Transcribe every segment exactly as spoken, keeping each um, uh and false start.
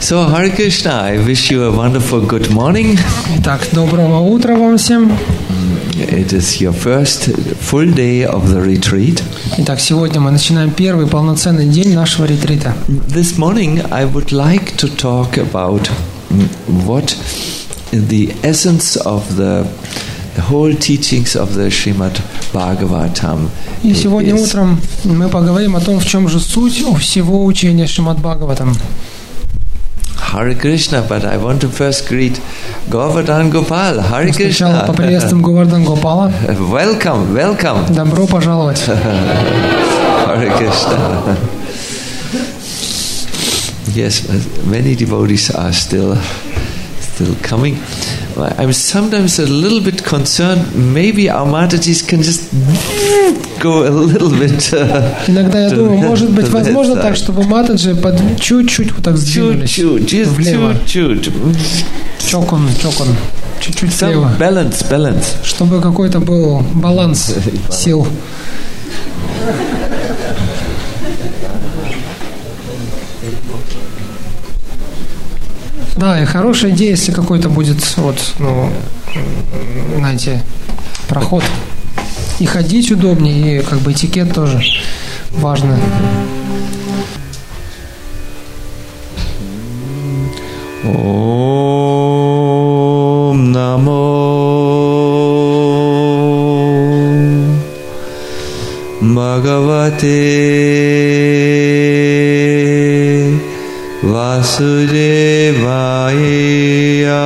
So, Hare Krishna, I wish you a wonderful good morning. Итак, доброго утра вам всем. It is your first full day of the retreat. Итак, сегодня мы начинаем первый полноценный день нашего ретрита. This morning I would like to talk about what the essence of the, the whole teachings of the Srimad Bhagavatam И сегодня is. утром мы поговорим о том, в чем же суть всего учения Шримад Бхагаватам. Hare Krishna, but I want to first greet Govardhan Gopal. Hare Сначала Krishna. поприветствуем Govardhan Gopala. Welcome, welcome. Добро пожаловать. Hare Krishna. Yes, many devotees are still still coming. I'm sometimes a little bit concerned. Maybe our Matajis can just go a little bit. Uh, Иногда я to думаю, the- может быть, to that возможно side. так, чтобы матаджи под чуть-чуть вот так сдвинулись Чуть-чуть, just влево. чуть-чуть. Чокон, чокон. Чуть-чуть Some влево. balance, balance. Чтобы какой-то был баланс сил. Да, и хорошая идея, если какой-то будет, вот, ну, знаете, проход. И ходить удобнее, и как бы этикет тоже важно. Om Namo Bhagavate Vasudevaya.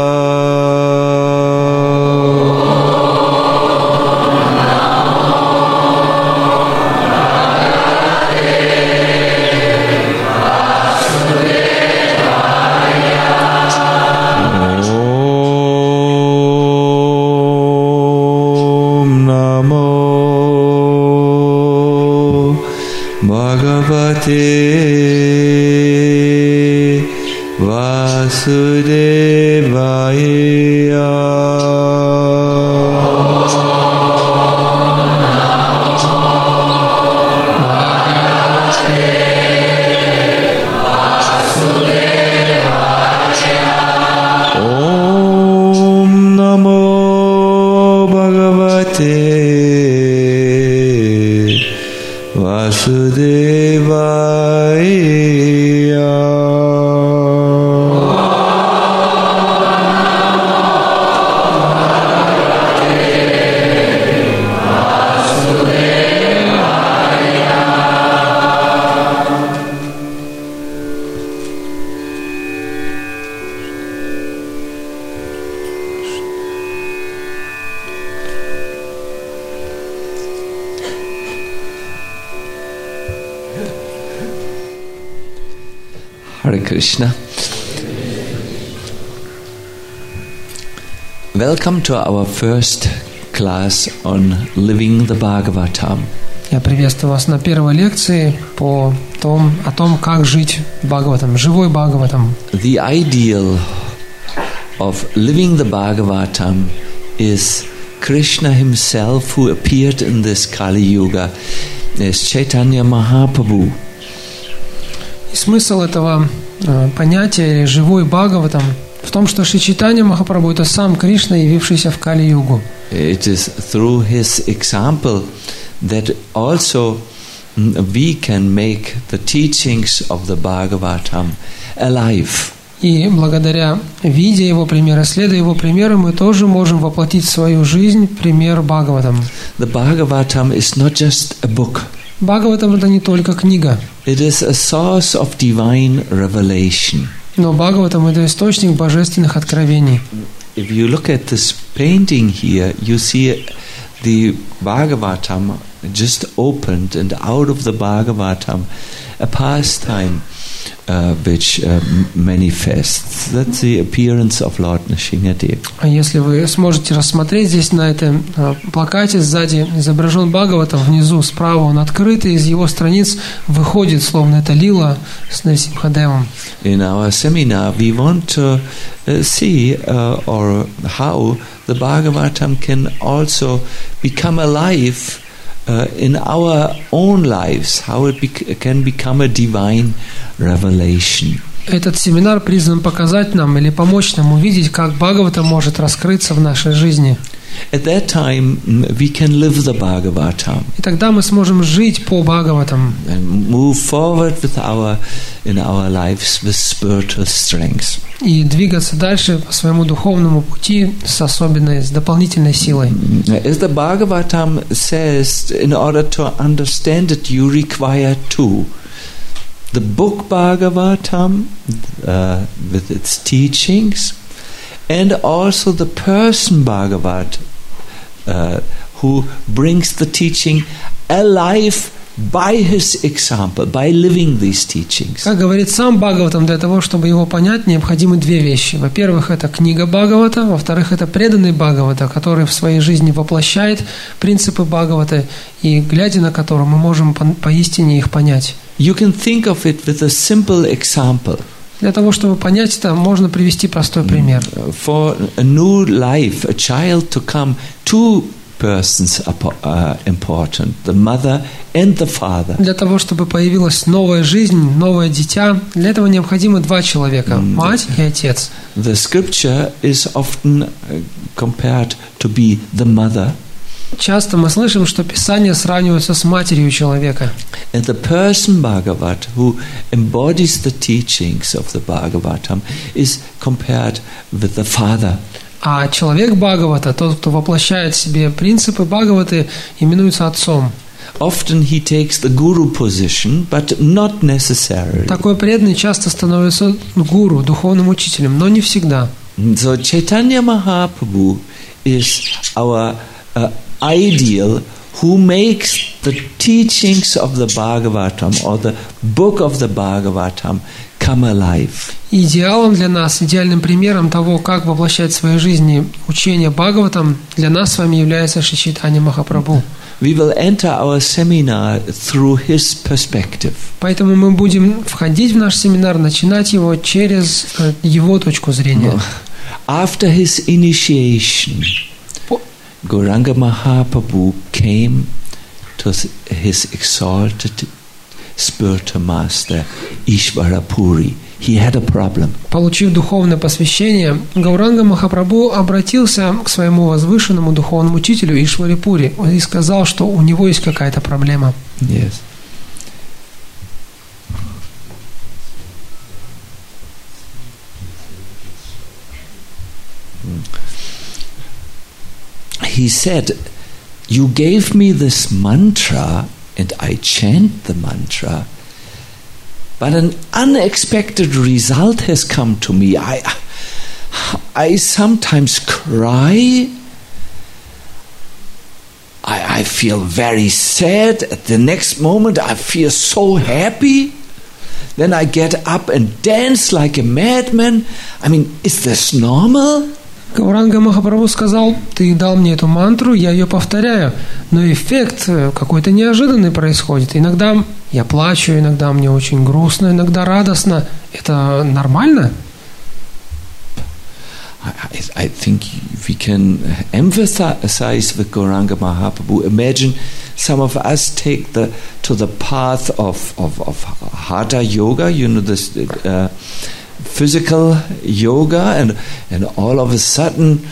Om Namo Bhagavate Vasudevaya. Om Namo Bhagavate Vasudevaya. Hare Krishna. Welcome to our first class on living the Bhagavatam. Я приветствую вас на первой лекции по том, о том, как жить Бхагаватам, живой Бхагаватам. The ideal of living the Bhagavatam is Krishna himself, who appeared in this Kali Yuga as Chaitanya Mahaprabhu. И смысл этого э, понятия или живой Бхагаватам в том, что Шри Чайтанья Махапрабху – это сам Кришна, явившийся в Кали-югу. It is through his example that also mm, we can make the teachings of the Bhagavatam alive. И благодаря, видя его примера, следуя его примеру, мы тоже можем воплотить в свою жизнь пример Бхагаватам. The Bhagavatam is not just a book. Бхагаватам – это не только книга, It is a source of divine revelation. но Бхагаватам – это источник божественных откровений. If you look at this painting here, you see the Bhagavatam just opened, and out of the Bhagavatam a pastime uh, which uh, manifests. That's the appearance of Lord Nrsimhadev. А если вы сможете рассмотреть, здесь на этом э, плакате сзади изображен Бхагаватам, внизу справа он открыт, и из его страниц выходит, словно это лила с Нрсимхадевом. In our seminar, we want to uh, see uh, or how the Bhagavatam can also become alive uh, in our own lives, how it bec- can become a divine revelation. Этот семинар призван показать нам или помочь нам увидеть, как Бхагавата может раскрыться в нашей жизни. At that time, we can live the Bhagavatam. И тогда мы сможем жить по Бхагаватам. And move forward with our, in our lives with spiritual strength. И двигаться дальше по своему духовному пути с особенной, с дополнительной силой. As the Bhagavatam says, in order to understand it, you require two. The book Bhagavatam, uh, with its teachings, and also the person Bhagavat, uh, who brings the teaching alive by his example, by living these teachings. Как говорит сам Бхагаватам, для того, чтобы его понять, необходимы две вещи. Во-первых, это книга Бхагавата, во-вторых, это преданный Бхагавата, который в своей жизни воплощает принципы Бхагавата, и глядя на которые мы можем по- поистине их понять. You can think of it with a simple example. Для того, чтобы понять это, можно привести простой пример. For a new life, a child to come, two persons are uh, important, the mother and the father. Для того, чтобы появилась новая жизнь, новое дитя, для этого необходимы два человека, мать и отец. The scripture is often compared to be the mother. Часто мы слышим, что Писание сравнивается с матерью человека. And the person Bhagavat who embodies the teachings of the Bhagavatam is compared with the father. А человек Бхагавата, тот, кто воплощает в себе принципы Бхагаваты, именуется отцом. Often he takes the guru position, but not necessarily. Такой преданный часто становится гуру, духовным учителем, но не всегда. So Chaitanya Mahaprabhu is our uh, ideal who makes the teachings of the Bhagavatam or the book of the Bhagavatam come alive. Идеалом для нас, идеальным примером того, как воплощать в своей жизни учение Бхагаватам, для нас с вами является Шри Чайтанья Махапрабху. We will enter our seminar through his perspective. Поэтому мы будем входить в наш семинар, начинать его через его точку зрения. After his initiation, Gauranga Mahaprabhu came to his exalted spiritual master Ishvara Puri. He had a problem. Получив духовное посвящение, Гауранга Махапрабху обратился к своему возвышенному духовному учителю Ишваре Пури и сказал, что у него есть какая-то проблема. Yes. He said, "You gave me this mantra, and I chant the mantra, but an unexpected result has come to me. I, I sometimes cry. I, I feel very sad. At the next moment, I feel so happy. Then I get up and dance like a madman. I mean, is this normal?" Гауранга Махапрабху сказал: ты дал мне эту мантру, я ее повторяю, но эффект какой-то неожиданный происходит. Иногда я плачу, иногда мне очень грустно, иногда радостно. Это нормально? I, I think we can emphasize with Gauranga Mahaprabhu. Imagine some of us take the to the path of, of, of Hatha Yoga, you know, this uh, physical yoga, and and all of a sudden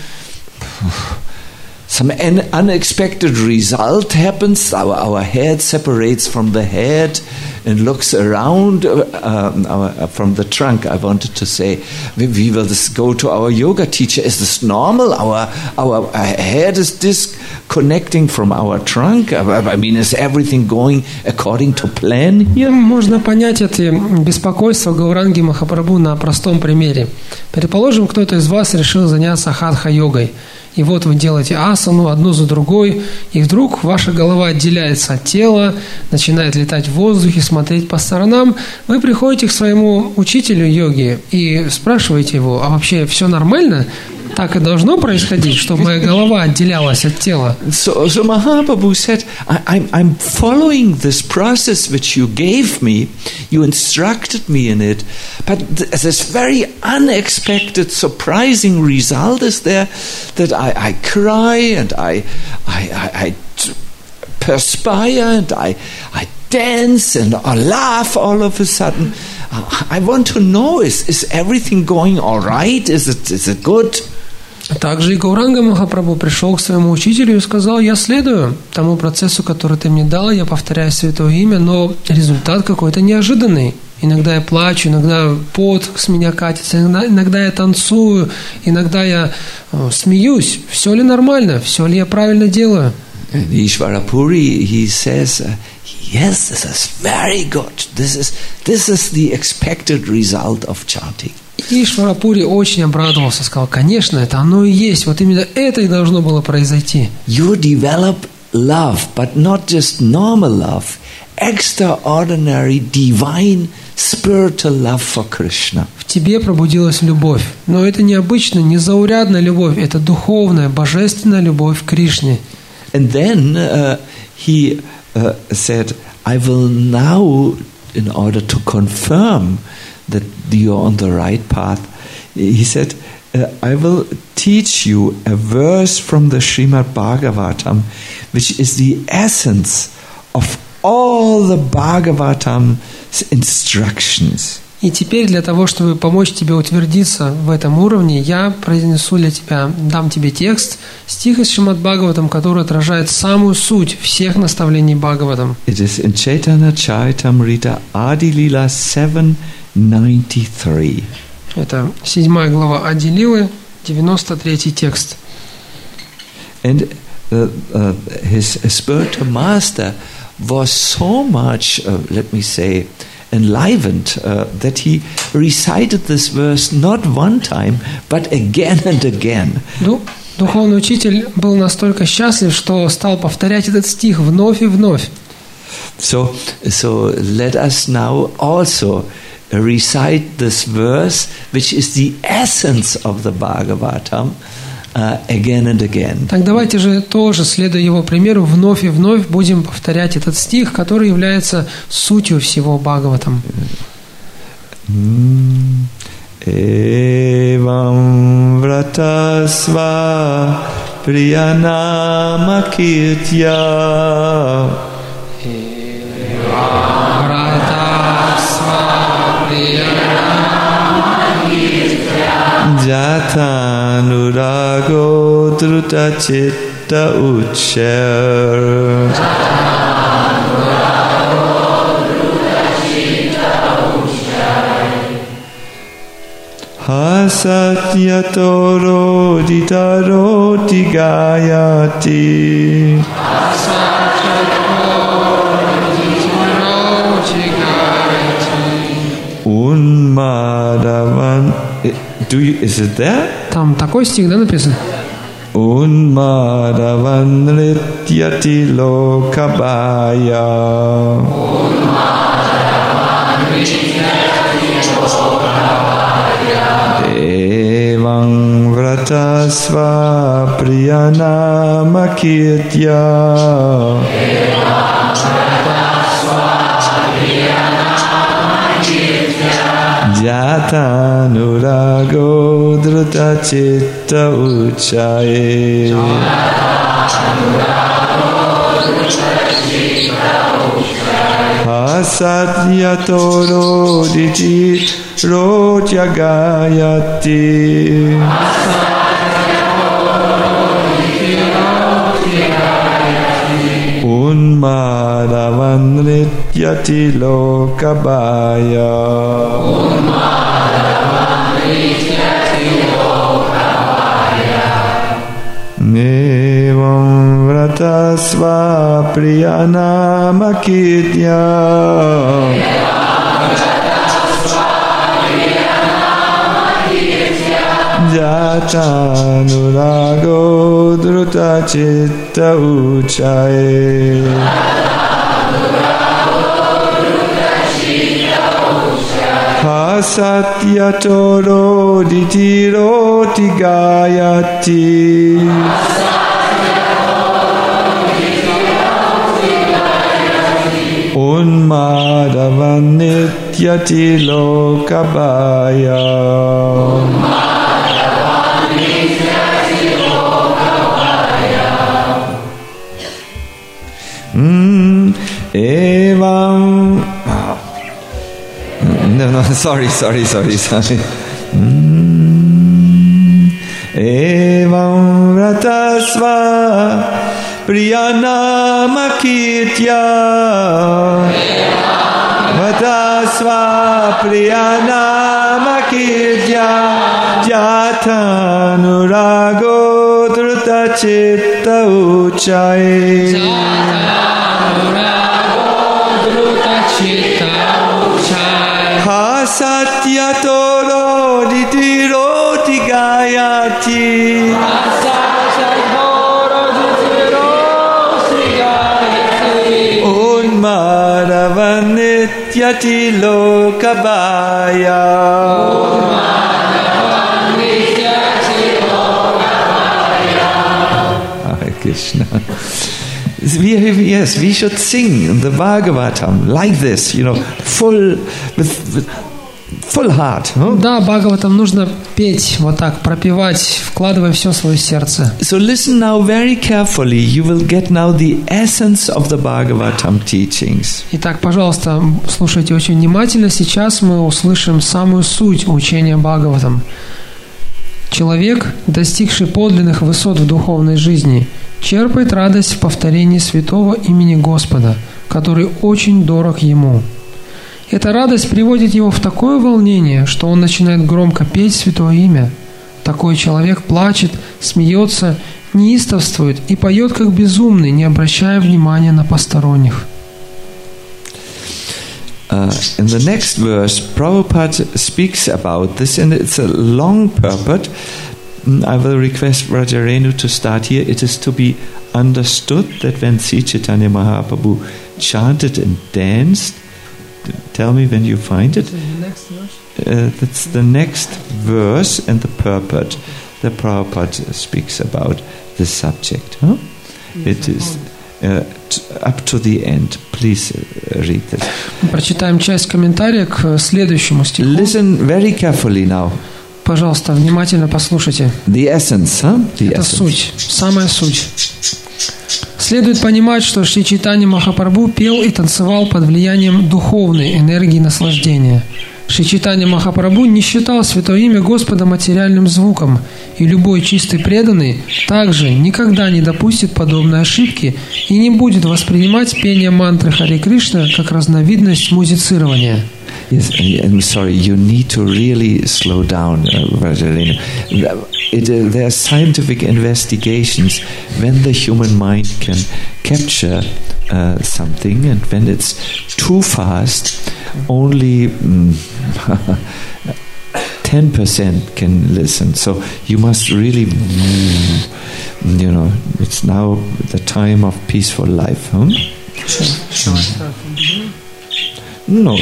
some an unexpected result happens. Our, our head separates from the head and looks around uh, um, our, uh, from the trunk. I wanted to say, we, we will just go to our yoga teacher. Is this normal? Our our uh, head is disconnecting from our trunk. I, I mean, is everything going according to plan here? Можно понять это беспокойство Гауранги Махапрабху на простом примере. Предположим, кто-то из вас решил заняться хатха-йогой. И вот вы делаете асану одну за другой, и вдруг ваша голова отделяется от тела, начинает летать в воздухе, смотреть по сторонам. Вы приходите к своему учителю йоги и спрашиваете его: а вообще все нормально? Так и должно происходить, чтобы моя голова отделялась от тела. So, so Mahaprabhu said, I, I'm, I'm following this process which you gave me, you instructed me in it, but th- this very unexpected, surprising result is there that I, I cry and I, I, I, I t- perspire and I, I dance and I laugh all of a sudden. I want to know, is, is everything going all right? Is it, is it good? Также и Гауранга Махапрабху пришел к своему учителю и сказал: я следую тому процессу, который ты мне дал, я повторяю святое имя, но результат какой-то неожиданный. Иногда я плачу, иногда пот с меня катится, иногда, иногда я танцую, иногда я э, смеюсь. Все ли нормально? Все ли я правильно делаю? And Ishvarapuri, he says, uh, yes, this is very good. This is, this is the expected result of chanting. И Ишварапури очень обрадовался, сказал: конечно, это оно и есть, вот именно это и должно было произойти. You develop love, but not just normal love, extraordinary, divine, spiritual love for Krishna. В тебе пробудилась любовь, но это не обычная, не заурядная любовь, это духовная, божественная любовь к Кришне. And then uh, he uh, said, I will now, in order to confirm that you're on the right path, he said, uh, I will teach you a verse from the Srimad Bhagavatam, which is the essence of all the Bhagavatam's instructions. И теперь для того, чтобы помочь тебе утвердиться в этом уровне, я произнесу для тебя, дам тебе текст, стих из Шримад Бхагаватам, который отражает самую суть всех наставлений Бхагаватам. It is in Chaitanya Charitamrita Adi Lila seven ninety-three. Это седьмая глава Ади Лилы, девяносто третий текст. And uh, uh, his spiritual master was so much, uh, let me say, enlivened uh, that he recited this verse not one time, but again and again. Духовный учитель был настолько счастлив, что стал повторять этот стих вновь и вновь. So, so let us now also recite this verse, which is the essence of the Bhagavatam, uh, again and again. Так давайте же тоже, следуя его примеру, вновь и вновь будем повторять этот стих, который является сутью всего Бхагаватам. Evam vratasva priyanama kirtya Jatanurago druta chitta uchar Hasatyatoro ditaroti gayati Unmadavan. Do you, is it there? Там такой стих, да, написан? Unmadavan rityati lokabaya. Devang vratasva priyanama kirtya. Jatanurago druta chitta uchaye. Hasatyatoro diti rotya gayati. Unmadavan rityati lokabaya. Nevam vratasva priyanama kirtya. Jatanurago druta chitta uchaye. Hasatyatoro ditiroti gayati. Unmadavan nityati lokabaya. Mm, evam. No, no, sorry, sorry, sorry, sorry. Evam vratasva priyanama kirtya vratasva priyanama kirtya jatanurago druta chitta uchaye jatanurago druta chitta uchaye hasatya toro ditiro gayati unmadavanityati lokabaya Hare Krishna. We, yes, we should sing the Bhagavatam like this, you know, full with, with full heart. Huh? Да, Бхагаватам нужно петь вот так, пропевать, вкладывая все свое сердце. So listen now very carefully. You will get now the essence of the Bhagavatam teachings. Итак, пожалуйста, слушайте очень внимательно. Сейчас мы услышим самую суть учения Бхагаватам. Человек, достигший подлинных высот в духовной жизни, черпает радость в повторении святого имени Господа, который очень дорог ему. Эта радость приводит его в такое волнение, что он начинает громко петь святое имя. Такой человек плачет, смеется, неистовствует и поет как безумный, не обращая внимания на посторонних. Uh, in the next verse, Prabhupada speaks about this, and it's a long purport. I will request Rajarenu to start here. It is to be understood that when Sri Chaitanya Mahaprabhu chanted and danced, tell me when you find it. Uh, that's the next verse and the purport. The Prabhupada speaks about this subject. Huh? It is uh, t- up to the end. Please uh, read this. Прочитаем часть комментария к следующему стиху. Listen very carefully now. Пожалуйста, внимательно послушайте. The essence, huh? The Это essence. суть, самая суть. Следует понимать, что Шри Чайтанья Махапрабху пел и танцевал под влиянием духовной энергии наслаждения. Шри Чайтанья Махапрабху не считал святое имя Господа материальным звуком, и любой чистый преданный также никогда не допустит подобной ошибки и не будет воспринимать пение мантры Харе Кришна как разновидность музицирования. Yes, I'm sorry, you need to really slow down, uh, Vajalina. It, uh, there are scientific investigations when the human mind can capture uh, something, and when it's too fast, only mm, ten percent can listen. So you must really, mm, you know, it's now the time of peaceful life. Huh? No.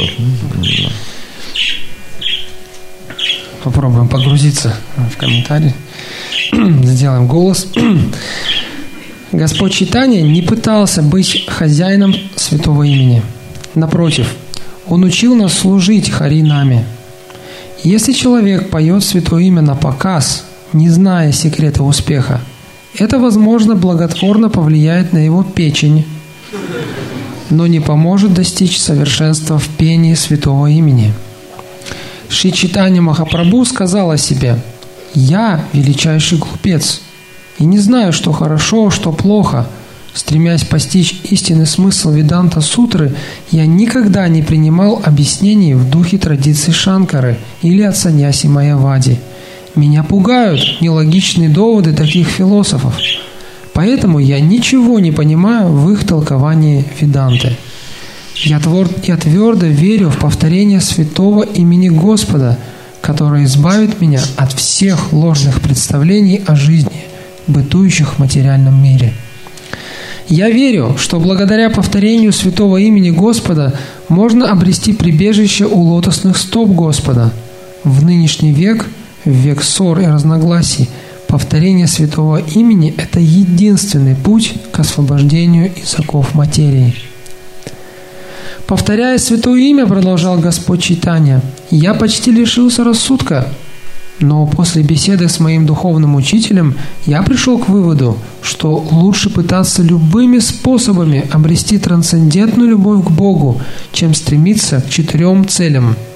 Попробуем погрузиться в комментарий. Сделаем голос. Господь Чайтанья не пытался быть хозяином святого имени. Напротив, Он учил нас служить Хари-наме. Если человек поет святое имя на показ, не зная секрета успеха, это, возможно, благотворно повлияет на его печень, но не поможет достичь совершенства в пении святого имени. Шри Чайтанья Махапрабху сказал о себе: «Я величайший глупец, и не знаю, что хорошо, что плохо. Стремясь постичь истинный смысл Веданта-сутры, я никогда не принимал объяснений в духе традиций Шанкары или от саньяси Майявади. Меня пугают нелогичные доводы таких философов. Поэтому я ничего не понимаю в их толковании Веданты. Я, твор... я твердо верю в повторение святого имени Господа, которое избавит меня от всех ложных представлений о жизни, бытующих в материальном мире. Я верю, что благодаря повторению святого имени Господа можно обрести прибежище у лотосных стоп Господа. В нынешний век, в век ссор и разногласий, повторение святого имени – это единственный путь к освобождению из оков материи. Повторяя святое имя, продолжал Господь Чайтанья, я почти лишился рассудка. Но после беседы с моим духовным учителем я пришел к выводу, что лучше пытаться любыми способами обрести трансцендентную любовь к Богу, чем стремиться к четырем целям –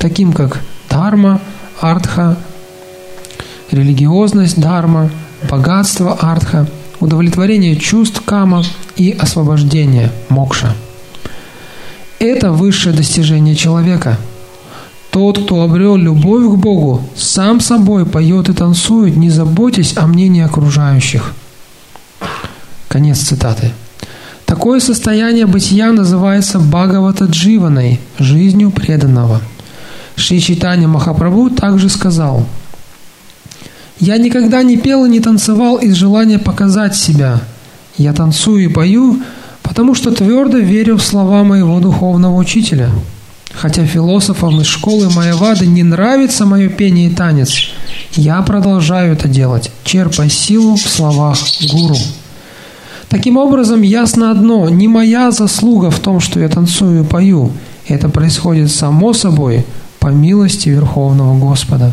таким как дхарма, артха, религиозность дхарма, богатство артха, удовлетворение чувств кама и освобождение мокша. Это высшее достижение человека. Тот, кто обрел любовь к Богу, сам собой поет и танцует, не заботясь о мнении окружающих. Конец цитаты. Такое состояние бытия называется Бхагавата-дживаной, жизнью преданного. Шри Чайтанья Махапрабху также сказал: «Я никогда не пел и не танцевал из желания показать себя. Я танцую и пою, потому что твердо верю в слова моего духовного учителя. Хотя философам из школы Майявады не нравится мое пение и танец, я продолжаю это делать, черпая силу в словах гуру. Таким образом, ясно одно: не моя заслуга в том, что я танцую и пою. Это происходит само собой по милости Верховного Господа».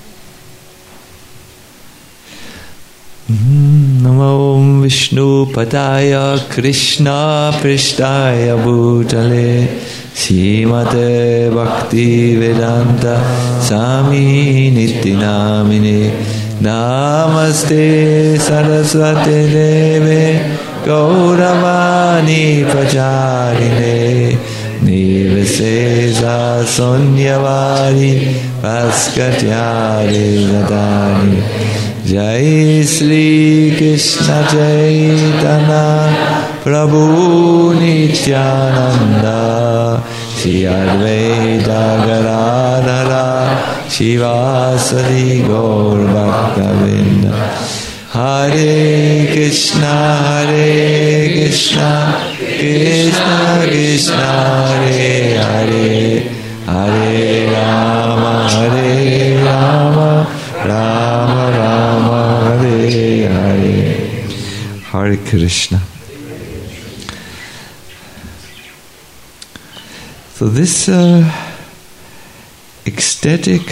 Намо Вишну Падая Кришна Пристая Бхутале Симате Бхакти Веданта Сами Нитинамине Намасте Сарасвати Деве Gauravani Pacharine Nivasesa Sonyavari Paskatyari Radani Jai Sri Krishna Chaitanya Prabhu Nityananda Shri Advaita Gadadhara Shivasari Gaur Bhaktavinda Hare Krishna, Hare Krishna, Krishna Krishna, Hare Hare, Hare Rama, Hare Rama, Rama Rama, Hare Hare. Hare Krishna. So this uh, ecstatic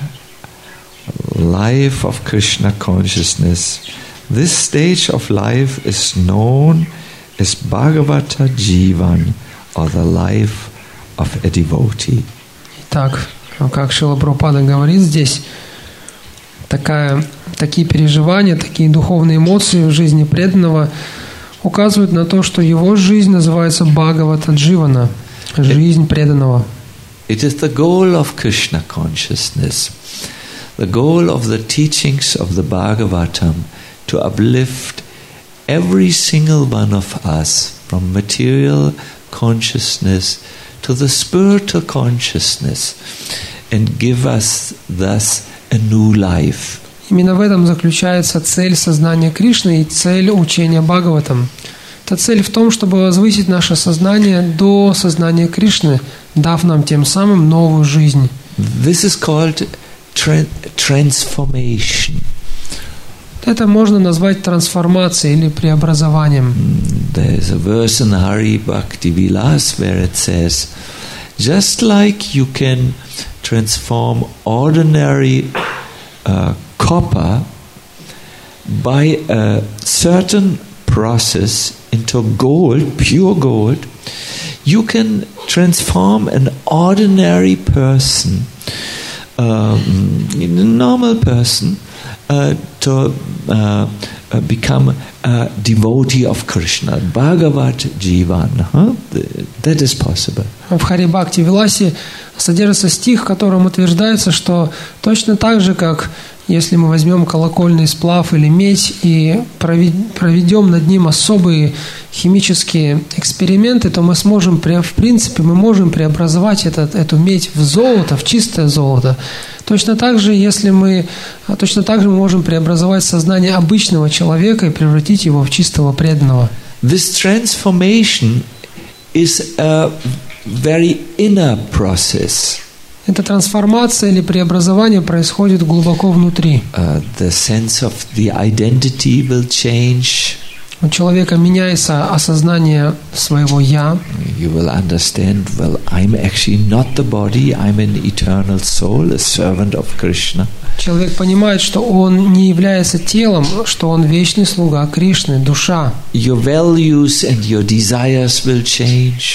life of Krishna consciousness, this stage of life is known as Bhagavata Jivan, or the life of a devotee. Итак, как Шрила Прабхупада говорит здесь, такая, такие переживания, такие духовные эмоции в жизни преданного указывают на то, что его жизнь называется Бхагавата Дживана, жизнь преданного. It is the goal of Krishna consciousness, the goal of the teachings of the Bhagavatam, to uplift every single one of us from material consciousness to the spiritual consciousness and give us thus a new life. Именно в этом заключается цель сознания Кришны и цель учения Бхагаватам. Эта цель в том, чтобы возвысить наше сознание до сознания Кришны, дав нам тем самым новую жизнь. This is called tra- transformation. Это можно назвать трансформацией или преобразованием. There is a verse in Hari Bhakti Vilas where it says, just like you can transform ordinary uh, copper by a certain process into gold, pure gold, you can transform an ordinary person, um, a normal person, uh, to uh, uh, become a devotee of Krishna, Bhagavat Jivan. Huh? That is possible. В Хари Бхакти Виласе содержится стих, в котором утверждается, что точно так же, как если мы возьмем колокольный сплав или медь и проведем над ним особые химические эксперименты, то мы сможем, в принципе, мы можем преобразовать этот, эту медь в золото, в чистое золото. Точно так же, если мы, точно так же мы можем преобразовать сознание обычного человека и превратить его в чистого преданного. This transformation is a very inner process. Эта трансформация или преобразование происходит глубоко внутри. Uh, the sense of the identity will change. У человека меняется осознание своего «я». You will understand, well, I'm actually not the body, I'm an eternal soul, a servant of Krishna. Человек понимает, что он не является телом, что он вечный слуга Кришны, душа. Your values and your desires will change.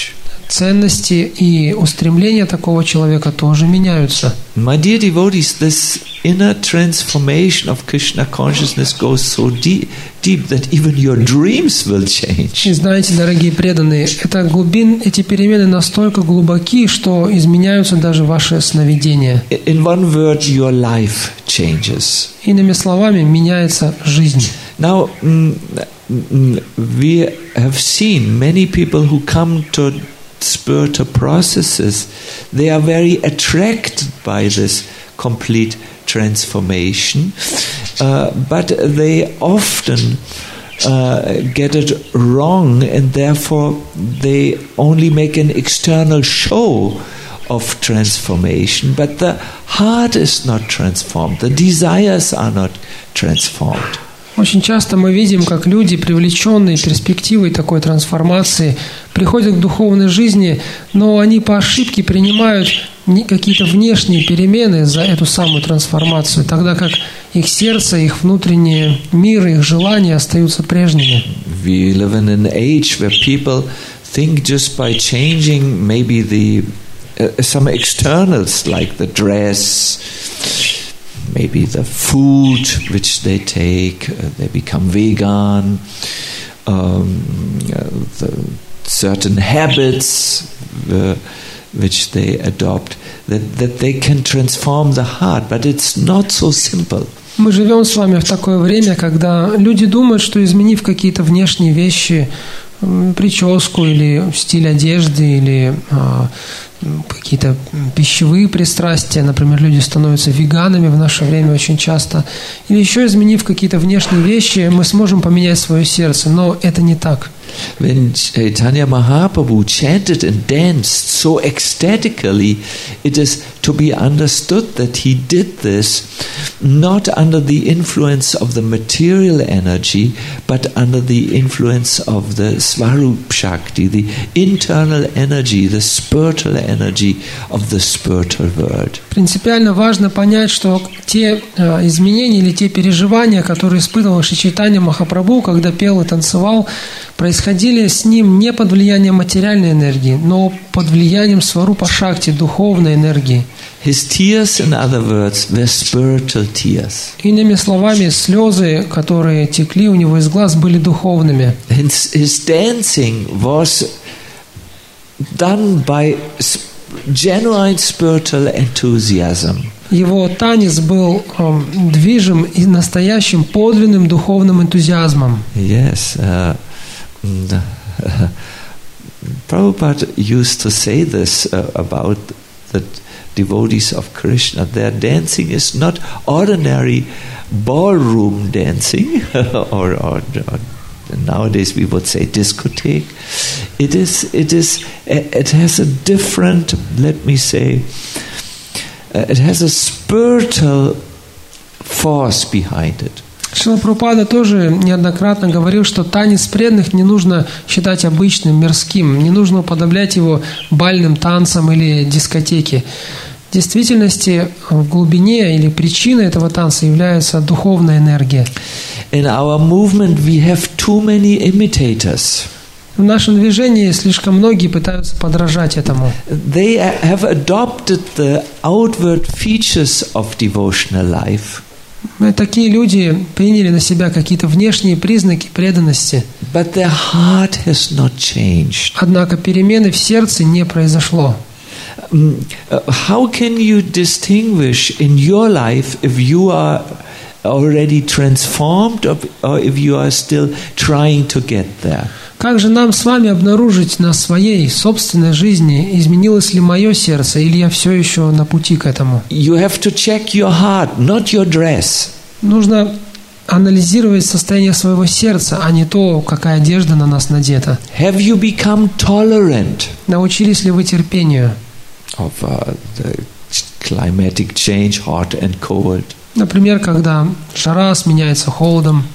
ценности и устремления такого человека тоже меняются. My dear devotees, this inner transformation of Krishna consciousness goes so deep, deep that even your dreams will change. И знаете, дорогие преданные, это глубин, эти перемены настолько глубоки, что изменяются даже ваши сновидения. In one word, your life changes. Иными словами, меняется жизнь. Now, mm, mm, we have seen many people who come to spiritual processes, they are very attracted by this complete transformation, uh, but they often uh, get it wrong, and therefore they only make an external show of transformation, but the heart is not transformed, the desires are not transformed. Очень часто мы видим, как люди, привлеченные перспективой такой трансформации, приходят к духовной жизни, но они по ошибке принимают какие-то внешние перемены за эту самую трансформацию, тогда как их сердце, их внутренний мир, их желания остаются прежними. We live in an age where people think just by changing maybe the uh, some externals like the dress, maybe the food which they take, uh, they become vegan, um, uh, the certain habits uh, which they adopt, that, that they can transform the heart, but it's not so simple. Мы живем с вами в такое время, когда люди думают, что изменив какие-то внешние вещи, прическу или стиль одежды, или а, какие-то пищевые пристрастия, например, люди становятся веганами в наше время очень часто, или еще изменив какие-то внешние вещи, мы сможем поменять свое сердце, но это не так. When Chaitanya Mahaprabhu chanted and danced so ecstatically, it is to be understood that he did this not under the influence of the material energy, but under the influence of the Svarup Shakti, the internal energy, the spiritual energy of the spiritual world. Принципиально важно понять, что те э, изменения или те переживания, которые испытывал Шри Чайтанья Махапрабху, когда пел и танцевал, происходили с ним не под влиянием материальной энергии, но под влиянием Сварупа Шакти, духовной энергии. His tears, in other words, were spiritual tears. Иными словами, слезы, которые текли у него из глаз, были духовными. His, his dancing was done by genuine spiritual enthusiasm. Его танец был э, движим и настоящим подлинным духовным энтузиазмом. Yes. Uh, uh, Prabhupada used to say this uh, about the devotees of Krishna. Their dancing is not ordinary ballroom dancing, or, or, or nowadays we would say discotheque. It is. It is. It has a different. Let me say. It has a spiritual force behind it. Шрила Прабхупада тоже неоднократно говорил, что танец преданных не нужно считать обычным, мирским, не нужно уподоблять его бальным танцам или дискотеке. В действительности в глубине или причиной этого танца является духовная энергия. In our movement we have too many imitators. В нашем движении слишком многие пытаются подражать этому. They have adopted the outward features of devotional life. Такие люди приняли на себя какие-то внешние признаки преданности. But their heart has not changed. Однако перемены в сердце не произошло. How can you distinguish in your life if you are already transformed or if you are still trying to get there? Как же нам с вами обнаружить на своей собственной жизни, изменилось ли мое сердце, или я все еще на пути к этому? You have to check your heart, not your dress. Нужно анализировать состояние своего сердца, а не то, какая одежда на нас надета. Have you become tolerant? Научились ли вы терпению? Of uh, the climatic change, hot and cold. Например, когда жара сменяется холодом.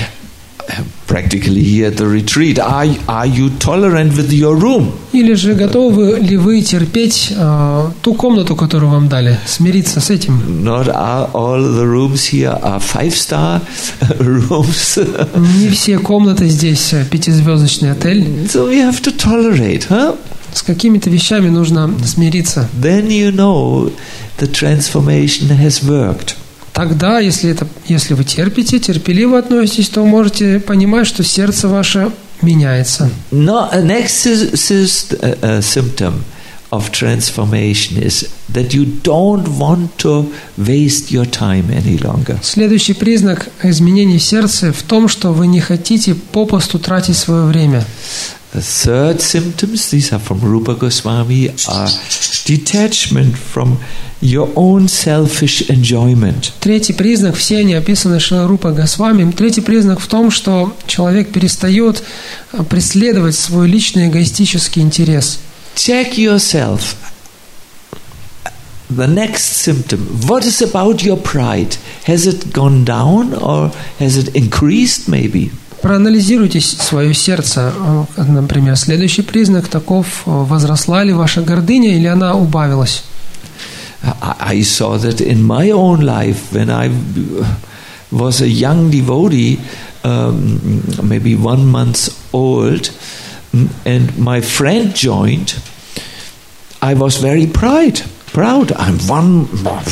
Practically here at the retreat, are, are you tolerant with your room? Или же готовы ли вы терпеть э, ту комнату, которую вам дали, смириться с этим? Not all the rooms here are five-star rooms. Не все комнаты здесь пятизвездочный отель. So we have to tolerate, huh? с какими-то вещами нужно смириться. then you know the transformation has worked. Тогда, если, это, если вы терпите, терпеливо относитесь, то можете понимать, что сердце ваше меняется. No, a next sy- sy- uh, uh, symptom of transformation is that you don't want to waste your time any longer. Следующий признак изменений в сердце в том, что вы не хотите попусту тратить свое время. The third symptoms, these are from Rupa Goswami, are detachment from your own selfish enjoyment. Третий признак, все они описаны Шрила Рупа Госвами. Третий признак в том, что человек перестает преследовать свой личный эгоистический интерес. Check yourself. The next symptom, what is about your pride? Has it gone down or has it increased maybe? Проанализируйте свое сердце. Например, следующий признак таков: возросла ли ваша гордыня или она убавилась? I saw that in my own life when I was a young devotee, um, maybe one month old, and my friend joined. I was very proud. Proud. I'm one,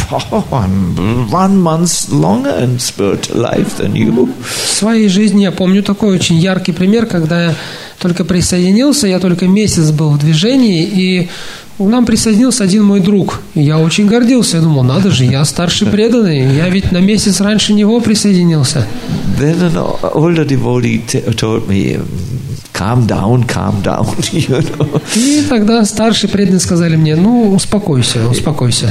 I'm one month longer in spiritual life than you. В своей жизни я помню такой очень яркий пример, когда я только присоединился, я только месяц был в движении, и к нам присоединился один мой друг. И я очень гордился. Я думал, надо же, я старший преданный, я ведь на месяц раньше него присоединился. Then an older devotee t- told me, calm down, calm down, you know. И тогда старшие преданные сказали мне, ну, успокойся, успокойся.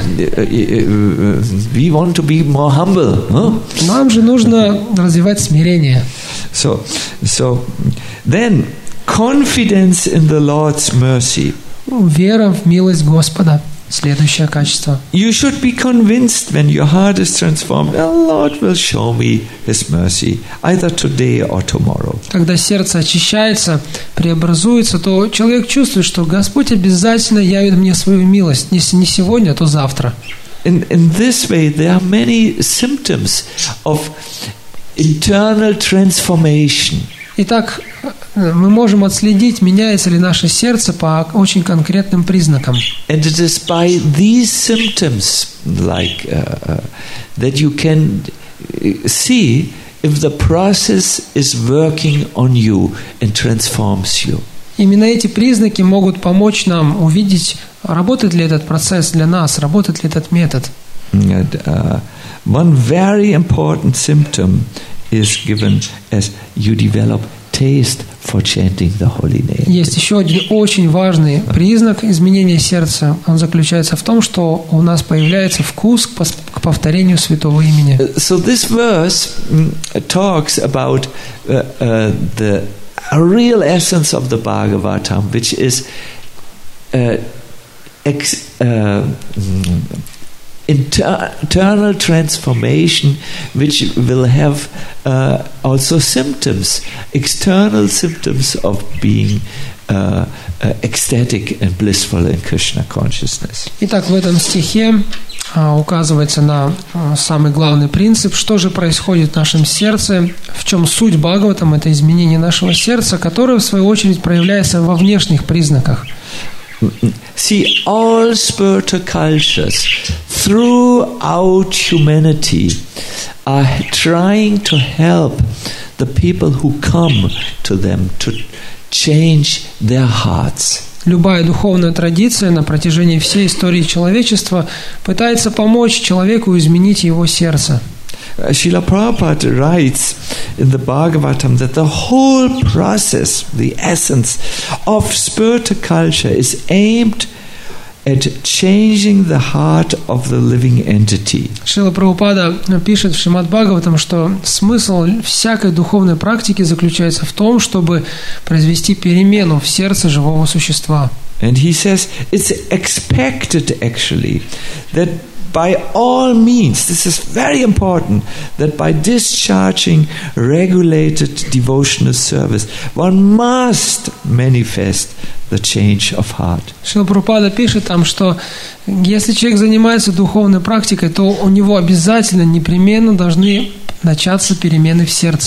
We want to be more humble, huh? Нам же нужно развивать смирение. So, so then confidence in the Lord's mercy. Вера в милость Господа. Следующее качество. You should be convinced when your heart is transformed, the Lord will show me His mercy, either today or tomorrow. Когда сердце очищается, преобразуется, то человек чувствует, что Господь обязательно явит мне свою милость. Если не сегодня, то завтра. In, in this way, there are many symptoms of internal transformation. Итак, мы можем отследить, меняется ли наше сердце по очень конкретным признакам. And it is by these symptoms, like uh, uh, that you can see if the process is working on you and transforms you. Именно эти признаки могут помочь нам увидеть, работает ли этот процесс для нас, работает ли этот метод. And, uh, one very important symptom is given as you develop taste for chanting the holy name. Есть еще один очень важный признак изменения сердца. Он заключается в том, что у нас появляется вкус к повторению святого имени. So this verse talks about uh, uh, the real essence of the Bhagavatam, which is uh, ex, uh, Inter- internal transformation, which will have uh, also symptoms, external symptoms of being uh, uh, ecstatic and blissful in Krishna consciousness. Итак, в этом стихе а, указывается на а, самый главный принцип, что же происходит в нашем сердце, в чем суть Бхагаватам, это изменение нашего сердца, которое в свою очередь проявляется во внешних признаках. See, all spiritual cultures throughout humanity are trying to help the people who come to them to change their hearts. Любая духовная традиция на протяжении всей истории человечества пытается помочь человеку изменить его сердце. Srila Prabhupada writes in the Bhagavatam that the whole process, the essence of spiritual culture is aimed at changing the heart of the living entity. Шрила Прабхупада пишет в Шримад Бхагаватам, что смысл всякой духовной практики заключается в том, чтобы произвести перемену в сердце живого существа. And he says it's expected actually that by all means, this is very important, that by discharging regulated devotional service, one must manifest the change of heart. Шрила Прабхупада пишет там, что если человек занимается духовной практикой, то у него обязательно, непременно должны начаться перемены в сердце.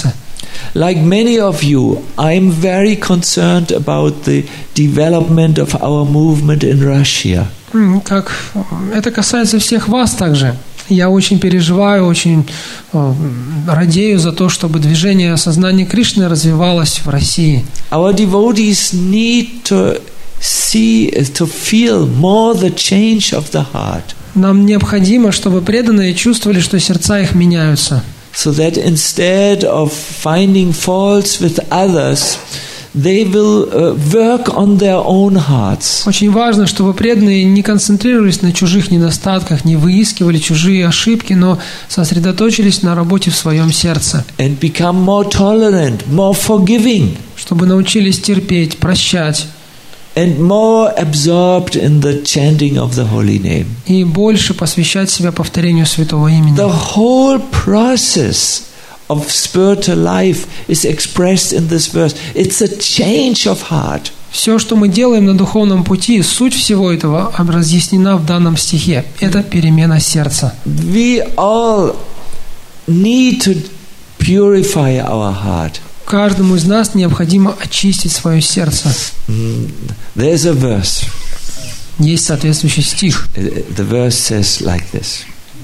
Like many of you, I'm very concerned about the development of our movement in Russia. Как это касается всех вас также. Я очень переживаю, очень э, радею за то, чтобы движение сознания Кришны развивалось в России. Our devotees need to see, to feel more the change of the heart. Нам необходимо, чтобы преданные чувствовали, что сердца их меняются. So that instead of finding faults with others, they will uh, work on their own hearts. Очень важно, чтобы преданные не концентрировались на чужих недостатках, не выискивали чужие ошибки, но сосредоточились на работе в своем сердце. And become more tolerant, more forgiving. Чтобы научились терпеть, прощать. And more absorbed in the chanting of the holy name. И больше посвящать себя повторению святого имени. The whole process of spiritual life is expressed in this verse. It's a change of heart. Все, что мы делаем на духовном пути, суть всего этого разъяснена в данном стихе. Это перемена сердца. We all need to purify our heart. Каждому из нас необходимо очистить свое сердце. There's a verse. Есть соответствующий стих. The verse says like this.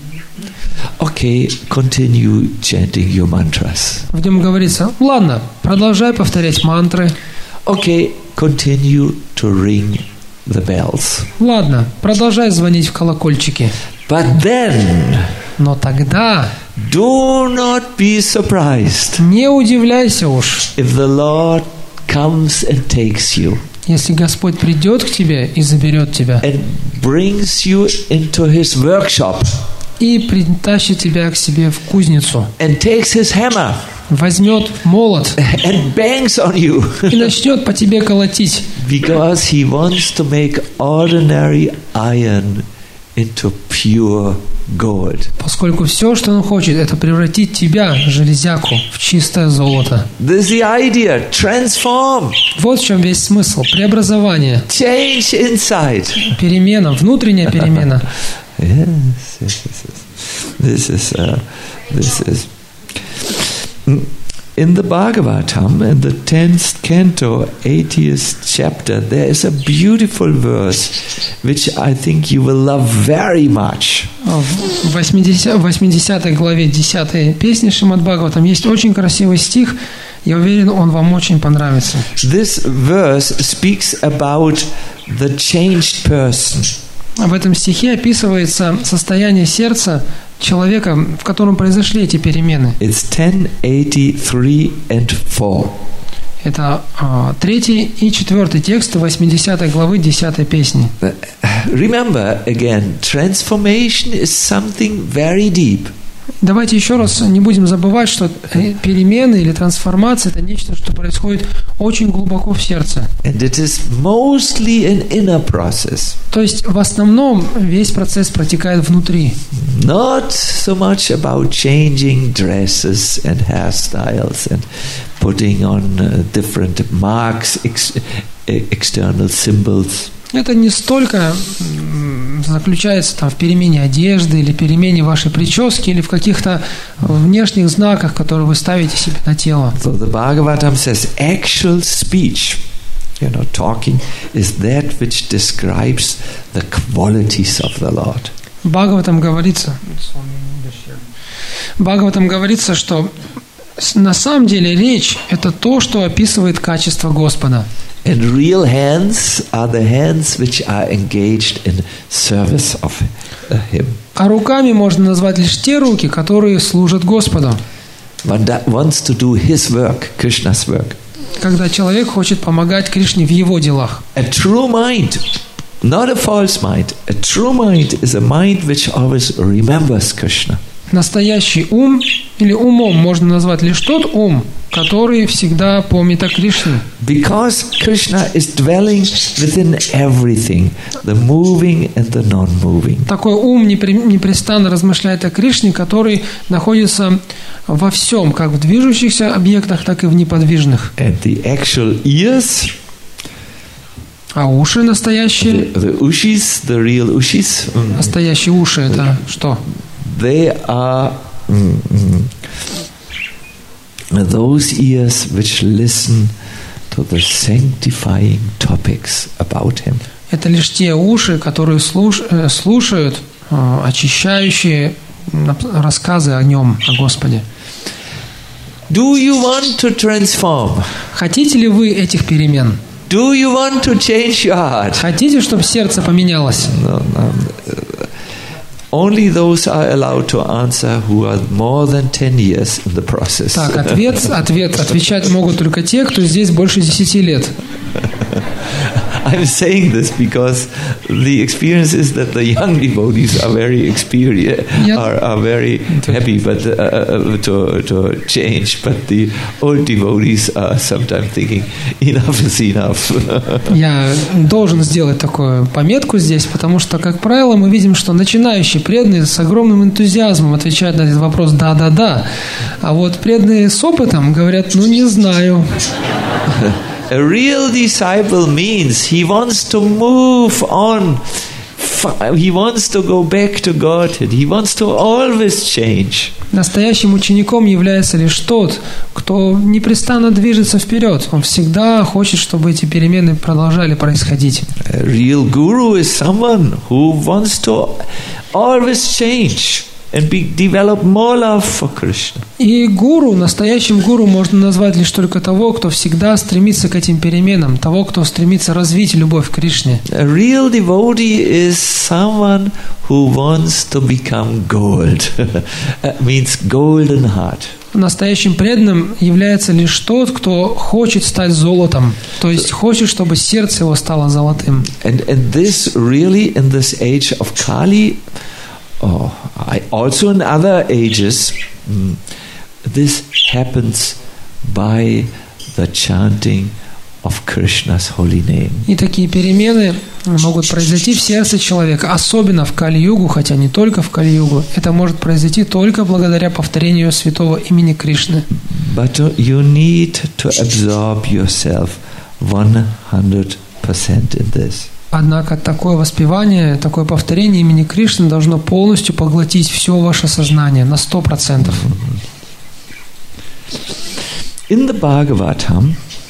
Okay, continue chanting your mantras. В нем говорится: ладно, продолжай повторять мантры. Okay, continue to ring the bells. Ладно, продолжай звонить в колокольчики. But then, но тогда do not be surprised. Не удивляйся уж. If the Lord comes and takes you. Если Господь придет к тебе и заберет тебя. And brings you into His workshop. И притащит тебя к себе в кузницу. And takes his hammer. Возьмет молот. And bangs on you. И начнет по тебе колотить. Because he wants to make ordinary iron into pure gold. Поскольку все, что он хочет, это превратить тебя, железяку, в чистое золото. This is the idea. Transform. Вот в чем весь смысл. Преобразование. Change inside. Перемена, внутренняя перемена. Yes, yes, yes, yes. This is, uh, this is. In the Bhagavatam, in the tenth canto, eightieth chapter, there is a beautiful verse which I think you will love very much. В восьмидесятой главе десятой песни Шримад Бхагаватам есть очень красивый стих. Я уверен, он вам очень понравится. This verse speaks about the changed person. В этом стихе описывается состояние сердца человека, в котором произошли эти перемены. It's ten eighty-three and four. Это uh, третий и четвертый тексты восьмидесятой главы десятой песни. Remember again, transformation is something very deep. Давайте еще раз не будем забывать, что перемены или трансформация – это нечто, что происходит очень глубоко в сердце. And it is mostly an inner process. То есть в основном весь процесс протекает внутри. Not so much about changing dresses and hairstyles and putting on uh, different marks, ex- external symbols. Это не столько заключается там в перемене одежды или перемене вашей прически или в каких-то внешних знаках, которые вы ставите себе на тело. So the Bhagavatam says actual speech, you know, talking is that which describes the qualities of the Lord. В Бхагаватам говорится, в Бхагаватам говорится, что на самом деле речь – это то, что описывает качество Господа. And real hands are the hands which are engaged in service of Him. А руками можно назвать лишь те руки, которые служат Господу. One that wants to do His work, Krishna's work. Когда человек хочет помогать Кришне в его делах. A true mind, not a false mind. A true mind is a mind which always remembers Krishna. Настоящий ум или умом можно назвать лишь тот ум, который всегда помнит о Кришне. Because Krishna is dwelling within everything, the moving and the non-moving. Такой ум непрестанно размышляет о Кришне, который находится во всем, как в движущихся объектах, так и в неподвижных. And the actual ears, а уши настоящие, the, the ushis, the real ushis, настоящие уши это что? They are mm, mm, those ears which listen to the sanctifying topics about Him. Это лишь те уши, которые слуш, э, слушают э, очищающие рассказы о Нем, о Господе. Do you want to transform? Хотите ли вы этих перемен? Do you want to change your heart? Хотите, чтобы сердце поменялось? No, no. Only those are allowed to answer who are more than ten years in the process. Так, ответ, ответ, отвечать могут только те, кто здесь больше десяти лет. I'm saying this because the experience is that the young devotees are very experienced, yeah. are, are very happy, but uh, to to change. But the old devotees are sometimes thinking, enough is enough. Я должен сделать такую пометку здесь, потому что, как правило, мы видим, что начинающие преданные с огромным энтузиазмом отвечают на этот вопрос «да-да-да», а вот преданные с опытом говорят «ну не знаю». A real disciple means he wants to move on. He wants to go back to Godhead. He wants to always change. Настоящим учеником является лишь тот, кто непрестанно движется вперед. Он всегда хочет, чтобы эти перемены продолжали происходить. A real guru is someone who wants to always change and be, develop more love for Krishna. И гуру, настоящим гуру можно назвать лишь только того, кто всегда стремится к этим переменам, того, кто стремится развить любовь к Кришне. A real devotee is someone who wants to become gold. It means golden heart. Настоящим преданным является лишь тот, кто хочет стать золотом, то есть хочет, чтобы сердце его стало золотым. And, and this really in this age of Kali, oh, I, also in other ages, mm, this happens by the chanting of Krishna's holy name. И такие перемены могут произойти в сердце человека, особенно в Кали-югу, хотя не только в Кали-югу. Это может произойти только благодаря повторению святого имени Кришны. But you need to absorb yourself one hundred percent in this. Однако такое воспевание, такое повторение имени Кришны должно полностью поглотить все ваше сознание на сто процентов. In the Bhagavatam,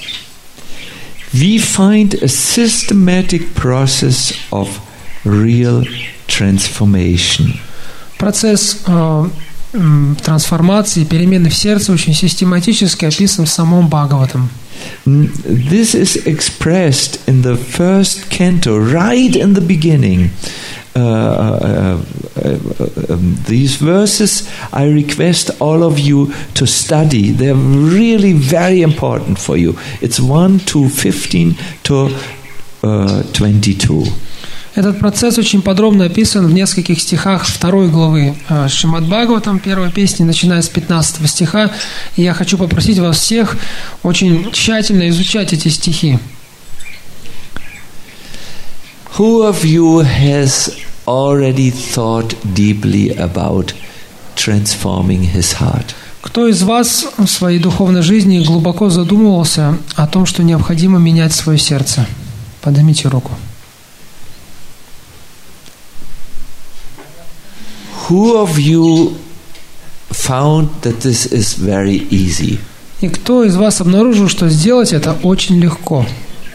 we find a systematic process of real transformation. Процесс э, трансформации, перемены в сердце очень систематически описан в самом Бхагаватам. This is expressed in the first canto, right in the beginning. Uh, uh, uh, um, these verses I request all of you to study. They're really very important for you. It's one to fifteen to uh, twenty-two. Этот процесс очень подробно описан в нескольких стихах второй главы Шримад Бхагаватам, первой песни, начиная с пятнадцатого стиха. И я хочу попросить вас всех очень тщательно изучать эти стихи. Who of you has already thought deeply about transforming his heart? Кто из вас в своей духовной жизни глубоко задумывался о том, что необходимо менять свое сердце? Поднимите руку. Who of you found that this is very easy? И кто из вас обнаружил, что сделать это очень легко?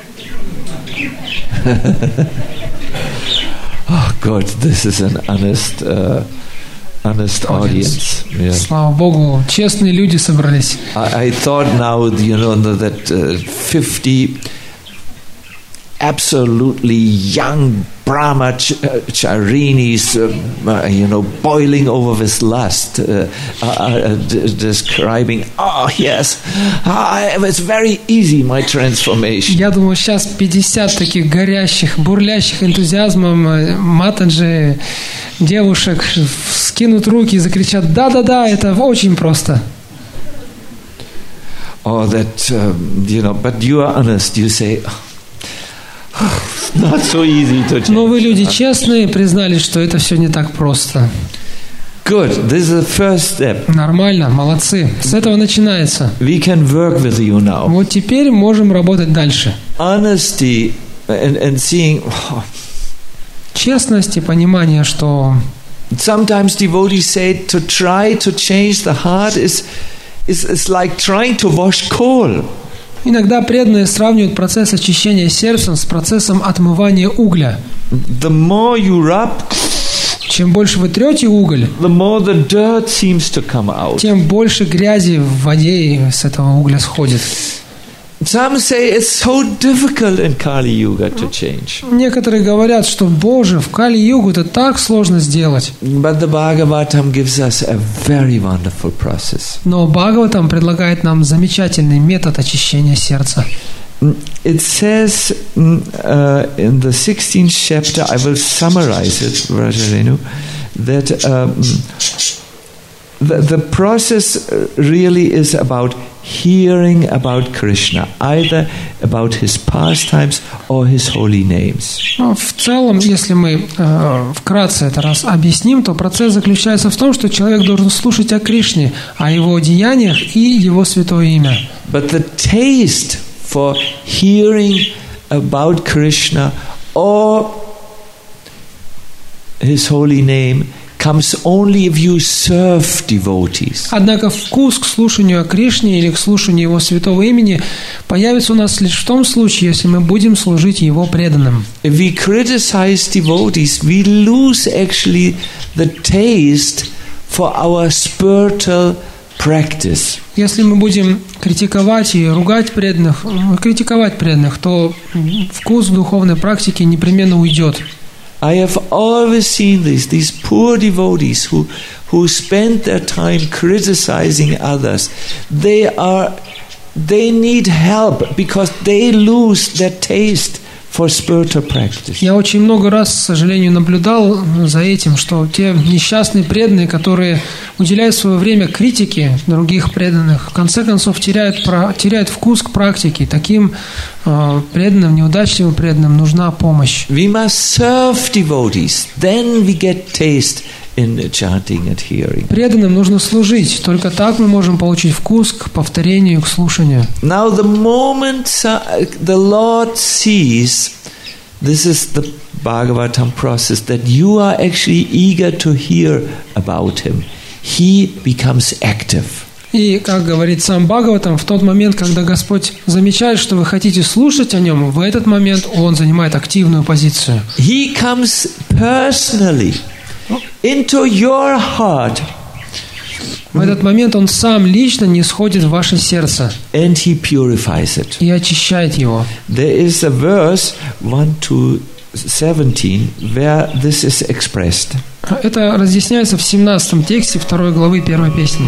Oh God, this is an honest, uh, honest audience. Yeah. Слава Богу, честные люди собрались. I, I thought now, you know, that uh, fifty absolutely young brahmacharinis, uh, you know, boiling over with lust, uh, uh, uh, describing, oh yes, uh, it's very easy, my transformation. Я думаю, сейчас пятьдесят таких горящих, бурлящих энтузиазмом матаджи, девушек скинут руки и закричат, да-да-да, это очень просто. Or that, um, you know, but you are honest, you say, not so easy to change. Но вы люди честные, признались, что это все не так просто. Good. This is the first step. Нормально, молодцы. С этого начинается. We can work with you now. Вот теперь можем работать дальше. Honesty and, and seeing. Oh. Честность и понимание, что Sometimes devotees say to try to change the heart is is, is like trying to wash coal. Иногда преданные сравнивают процесс очищения сердца с процессом отмывания угля. The more you rub, Чем больше вы трете уголь, the more the dirt seems to come out. тем больше грязи в воде с этого угля сходит. Some say it's so difficult in Kali Yuga to change. Некоторые говорят, что, Боже, в Кали-югу это так сложно сделать. But the Bhagavatam gives us a very wonderful process. Но Бхагаватам предлагает нам замечательный метод очищения сердца. It says uh, in the sixteenth chapter, I will summarize it, Rajarenu, that um, the, the process really is about hearing about Krishna, either about his pastimes or his holy names. Но в целом, если мы э, вкратце это раз объясним, то процесс заключается в том, что человек должен слушать о Кришне, о его деяниях и его святое имя. But the taste for hearing about Krishna or his holy name comes only if you serve devotees. Однако вкус к слушанию о Кришне или к слушанию его святого имени появится у нас лишь в том случае, если мы будем служить его преданным. If we criticize devotees, we lose actually the taste for our spiritual practice. Если мы будем критиковать и ругать преданных, критиковать преданных, то вкус духовной практики непременно уйдет. I have always seen this, these poor devotees who, who spend their time criticizing others. They are, they need help because they lose their taste for spiritual practice. Я очень много раз, к сожалению, наблюдал за этим, что те несчастные преданные, которые уделяют свое время критике других преданных, в конце концов теряют, теряют вкус к практике. Таким э, преданным, неудачливым преданным нужна помощь. We must serve devotees, then we get taste in chanting and hearing. Преданным нужно служить. Только так мы можем получить вкус к повторению, к слушанию. Now the moment the Lord sees, this is the Bhagavatam process, that you are actually eager to hear about Him, He becomes active. И, как говорит сам Бхагаватам, в тот момент, когда Господь замечает, что вы хотите слушать о Нем, в этот момент Он занимает активную позицию. He comes personally into your heart. В этот момент Он сам лично нисходит в ваше сердце and he purifies it. И очищает его. There is a verse one to seventeen where this is expressed. Это разъясняется в семнадцатом тексте второй главы первой песни.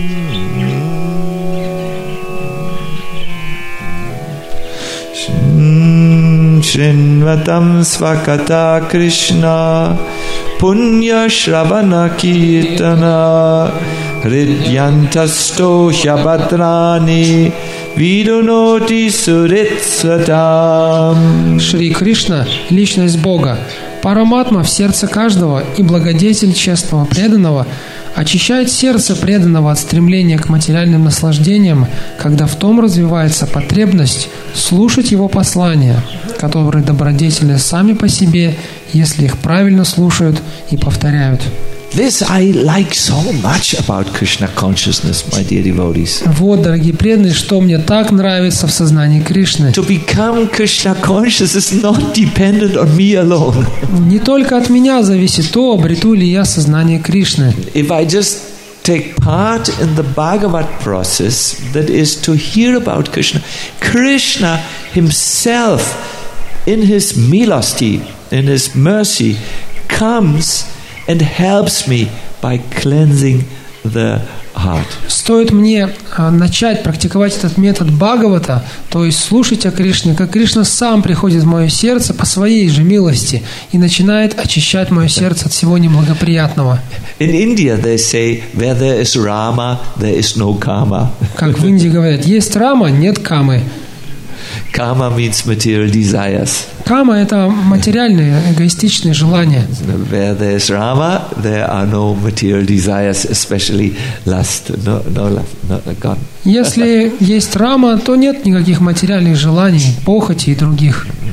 Shrinvatam svakata Krishna Punya Shravana Kirtana Hridyantasto Hyabadrani Vidunoti Suritsvatam. Шри Кришна – личность Бога, Параматма в сердце каждого и благодетель честного преданного очищает сердце преданного от стремления к материальным наслаждениям, когда в том развивается потребность слушать его послания, которые добродетельны сами по себе, если их правильно слушают и повторяют. This I like so much about Krishna consciousness, my dear devotees. Вот, дорогие преданные, что мне так нравится в сознании Кришны. To become Krishna conscious is not dependent on me alone. Не только от меня зависит то, обрету ли я сознание Кришны. If I just take part in the Bhagavat process, that is to hear about Krishna, Krishna himself, in his milosty, in his mercy, comes and helps me by cleansing the heart. Стоит мне начать практиковать этот метод Бхагавата, то есть слушать о Кришне, как Кришна сам приходит в мое сердце по своей же милости и начинает очищать мое сердце от всего неблагоприятного. In India they say, where there is Rama, there is no karma. Как в Индии говорят, есть Рама, нет Камы. Karma means material desires. Кама – это материальные, эгоистичные желания. Where there is Rama, there are no material desires, especially lust. No, no love, no God. Если есть Рама, то нет никаких материальных желаний, похоти и других.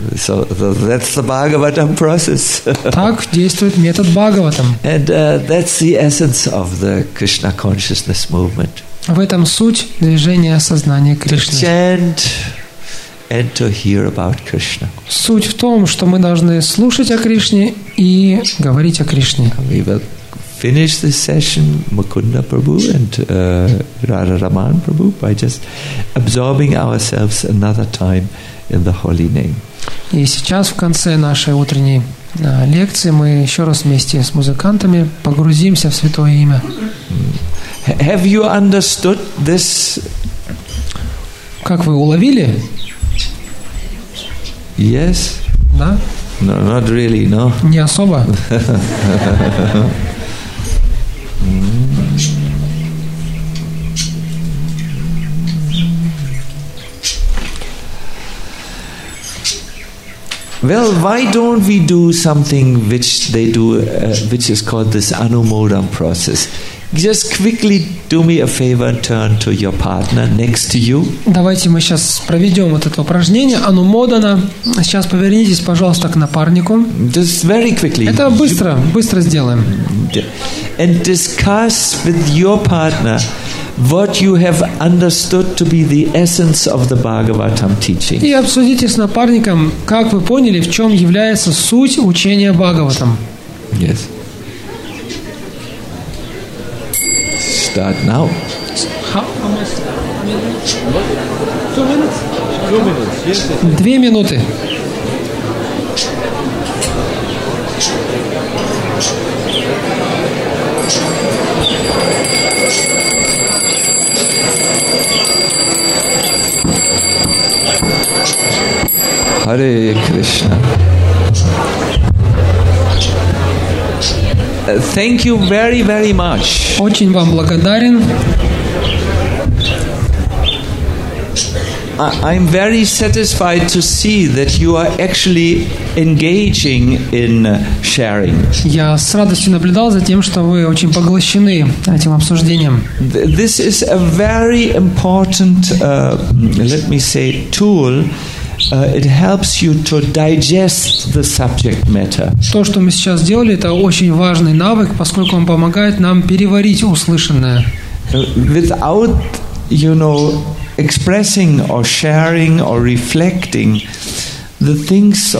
So, so that's the Bhagavatam process. Так действует метод Бхагаватам. And uh, that's the essence of the Krishna consciousness movement. В этом суть движения сознания Кришны. Chant and to hear about Krishna. Суть в том, что мы должны слушать о Кришне и говорить о Кришне. We will finish this session, Mukunda Prabhu and uh, Radha Raman Prabhu, by just absorbing ourselves another time in the holy name. И сейчас в конце нашей утренней а, лекции мы еще раз вместе с музыкантами погрузимся в святое имя. Have you understood this? Как вы уловили? Yes? Да? No, not really, no. Не особо. Well, why don't we do something which they do, uh, which is called this Anumodam process? Just quickly do me a favor and turn to your partner next to you. Давайте мы сейчас проведем вот это упражнение Анумодана. Сейчас повернитесь, пожалуйста, к напарнику. Just very quickly. Это быстро, быстро сделаем. And discuss with your partner what you have understood to be the essence of the Bhagavatam teaching. И обсудите с напарником, как вы поняли, в чем является суть учения Бхагаватам. Yes. Start now. How much? Two minutes? Two minutes, yes. Две минуты. Hare Krishna. Uh, thank you very, very much. Очень вам благодарен. I'm very satisfied to see that you are actually engaging in sharing. Я с радостью наблюдал за тем, что вы очень поглощены этим обсуждением. This is a very important, uh, let me say, tool. Uh, it helps you to digest the subject matter. То, что мы сейчас сделали, это очень важный навык, поскольку он помогает нам переварить услышанное. Without, you know, expressing or sharing or reflecting, the things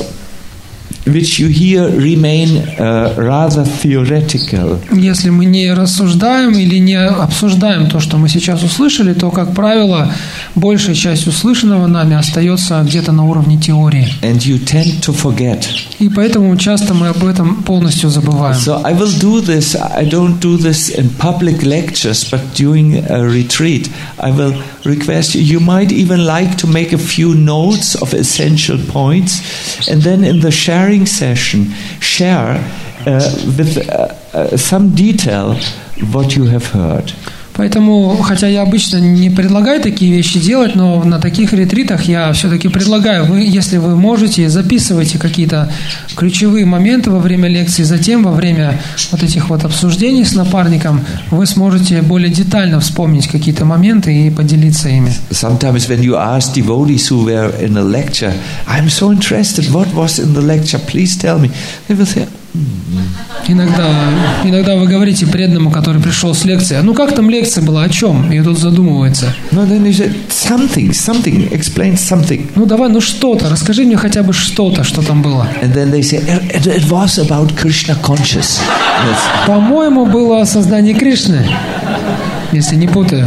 which you hear remain uh, rather theoretical. Если мы не рассуждаем или не обсуждаем то, что мы сейчас услышали, то, как правило, большая часть услышанного нами остается где-то на уровне теории. And you tend to forget. И поэтому часто мы об этом полностью забываем. So I will do this. I don't do this in public lectures, but during a retreat, I will request you. You might even like to make a few notes of essential points, and then in the sharing session, share uh, with uh, uh, some detail what you have heard. Поэтому, хотя я обычно не предлагаю такие вещи делать, но на таких ретритах я все-таки предлагаю, вы, если вы можете, записывайте какие-то ключевые моменты во время лекции, затем во время вот этих вот обсуждений с напарником вы сможете более детально вспомнить какие-то моменты и поделиться ими. Sometimes when you ask devotees who were in a lecture, I'm so interested, what was in the lecture, please tell me. They will say, Иногда, иногда вы говорите преданному, который пришел с лекции, ну как там лекция была, о чем? И тут задумывается. No, then you say, something, something, explain something. Ну давай, ну что-то, расскажи мне хотя бы что-то, что там было. And then they say, it, it was about Krishna conscious. Yes. По-моему, было о создании Кришны, если не путаю.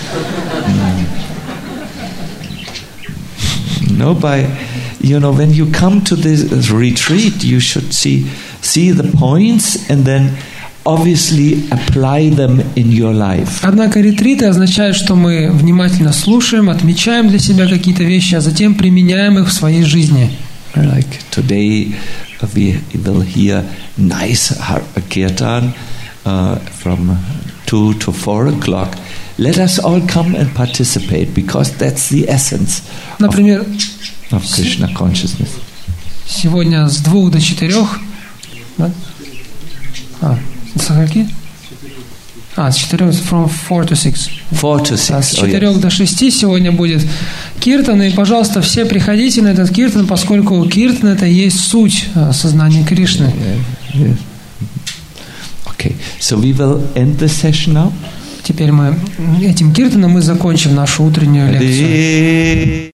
No, by, you know, when you come to this retreat, you should see see the points and then obviously apply them in your life. Однако ретриты означают, что мы внимательно слушаем, отмечаем для себя какие-то вещи, а затем применяем их в своей жизни. Like today, we will hear nice kirtan uh, from two to four o'clock. Let us all come and participate, because that's the essence Например, of, of Krishna consciousness. Сегодня с двух до четырех. Да? А, с какие? А, с четырех, from four to six. Four to six. А, с Oh, четырех yes. до шести сегодня будет киртан. И, пожалуйста, все приходите на этот киртан, поскольку киртан — это и есть суть сознания Кришны. Yeah, yeah. Okay, so we will end the session now. Теперь мы этим киртаном мы закончим нашу утреннюю лекцию.